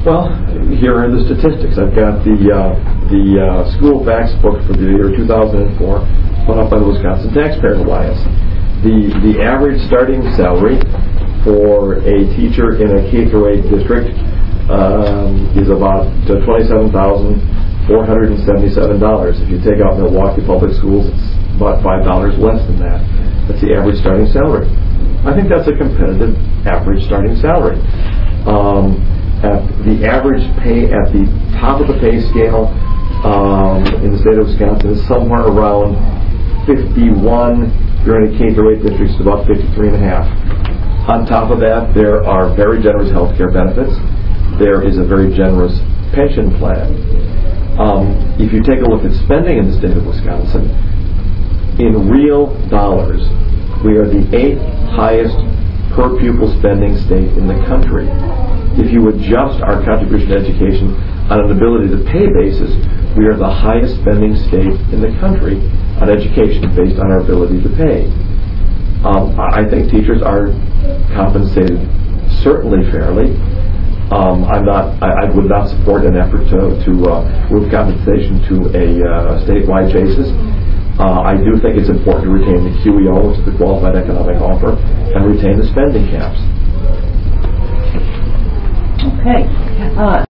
Well, here are the statistics. I've got the school facts book for the year 2004, put up by the Wisconsin Taxpayer Alliance. The average starting salary for a teacher in a K-8 district is about $27,477. If you take out Milwaukee Public Schools, it's about $5 less than that. That's the average starting salary. I think that's a competitive average starting salary. The average pay at the top of the pay scale in the state of Wisconsin is somewhere around 51. You're in a K-8 district, it's about 53.5. On top of that, there are very generous health care benefits. There is a very generous pension plan. If you take a look at spending in the state of Wisconsin, in real dollars, we are the 8th highest per pupil spending state in the country. If you adjust our contribution to education on an ability to pay basis, we are the highest spending state in the country on education based on our ability to pay. I think teachers are compensated certainly fairly. I would not support an effort to move compensation to a statewide basis. I do think it's important to retain the QEO, which is the Qualified Economic Offer, and retain the spending caps. Okay.